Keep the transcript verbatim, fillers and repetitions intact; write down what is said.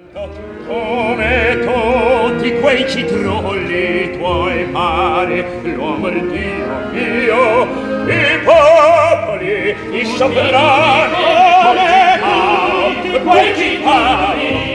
Come tutti quei citrulli tuoi pare, l'uomo il Dio mio, i popoli, i sovrani, come tutti quei citrulli